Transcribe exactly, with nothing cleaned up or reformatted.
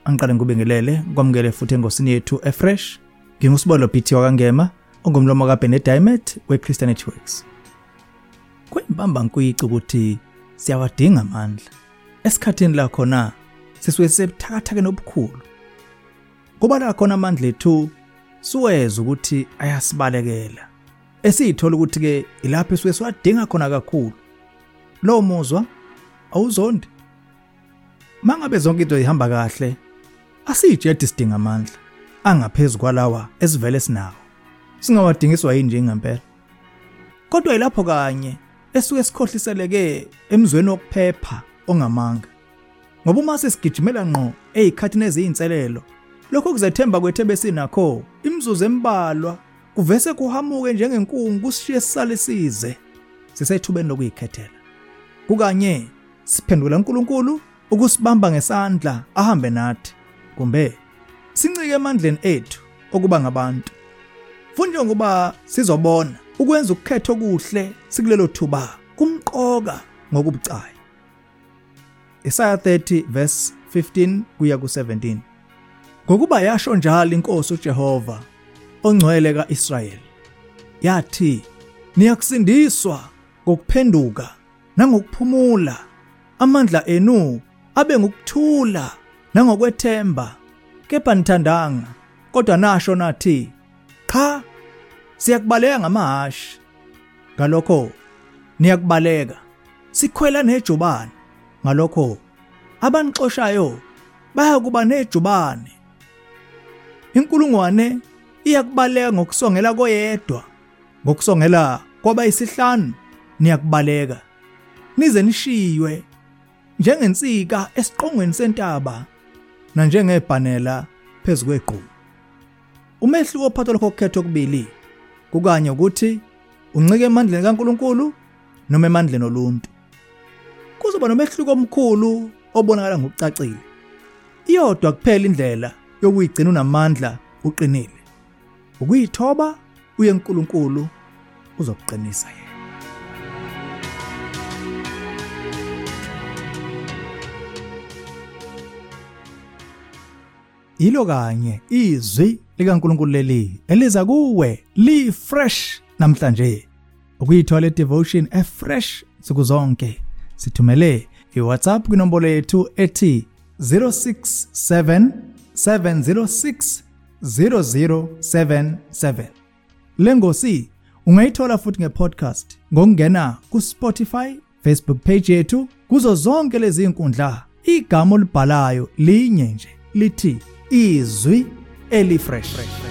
angiqale ngubingelele kwamukele futhi engosini yethu eFresh. Ngingusibolo P T wakangema ongumlomo kaBenedict weChristianity Works. Kwimbamba nkuyici ukuthi siyawadinga amandla. Esikhathini la khona sisuke sebuthakathake nobukhulu. Kuba la khona amandla ethu suweza ukuthi ayasibalekela. Esithola ukuthi ke ilapho esuke siwadinga khona kakhulu. Lo muzwa awuzondi. Mangabe zonke into ihamba kahle, asijedi sidinga amandla angaphezulu kwalawa esivele sinawo. Singawadingiswa yini nje ngempela. Kodwa ilapho kanye esuke sikhohliseleke emzweni wokuphepha ongamanga. Ngoba uma sesigijimela ngqo ezikhathini eziyinselelo, lokho kuzethemba kwethu besinakho imzuzu embalwa kuvese kuhamuke njengenkungu kusishiye sisale size sisethubeni lokuyikhethela. Kukanye siphendula uNkulunkulu ukusibamba ngesandla ahambe nathi, kumbe sincike emandleni ethu okuba ngabantu. Funje ngoba sizobona ukwenza ukukhetha okuhle sikulelo thuba kumqoka ngokubucayi. Isaiah thirty verse fifteen kuya ku seventeen. Ngokuba yasho njalo inkosi uJehova ongcwele kaIsrayeli, yathi niyakusindiswa ngokuphenduka nangokuphumula, amandla enu abe ngokuthula nangokwethemba. Kepha nithandanga kodwa nasho nathi, cha, siyakubaleka ngamahashi. Ngalokho niyakubaleka, sikhwela nejubane. Ngalokho abanixoshayo bayakuba nejubane. Inkulungwane iyakubaleka ngokusongela koyedwa, ngokusongela kwabayisihlanu niyakubaleka. Nize nishiywe njengensika esiqongweni sentaba na njengebhanela phezukweqhu. Umehluko ophatha lokho kukhetho okubili kukanye ukuthi uncike emandleni kaNkulunkulu noma emandleni oluntu. Kuzoba nomehluko omkhulu obonakala ngokucacile. Iyodwa kuphela indlela yokuyigcina unamandla uqinile, ukuyithoba uye eNkulunkulu uzokuqinisa yena. Ilo kanye izwi likaNkulunkulu leli eliza kuwe li fresh namhlanje. Ukuyithola devotion eFresh nsuku zonke, sithumele iWhatsApp kwinombolo yethu ethi zero six seven seven zero six zero zero seven seven. Lengosi ungayithola futhi ngepodcast ngokungena kuSpotify, Facebook page yethu, kuzo zonke lezi inkundla. Igama olibhalayo linye nje lithi izwi elifresh.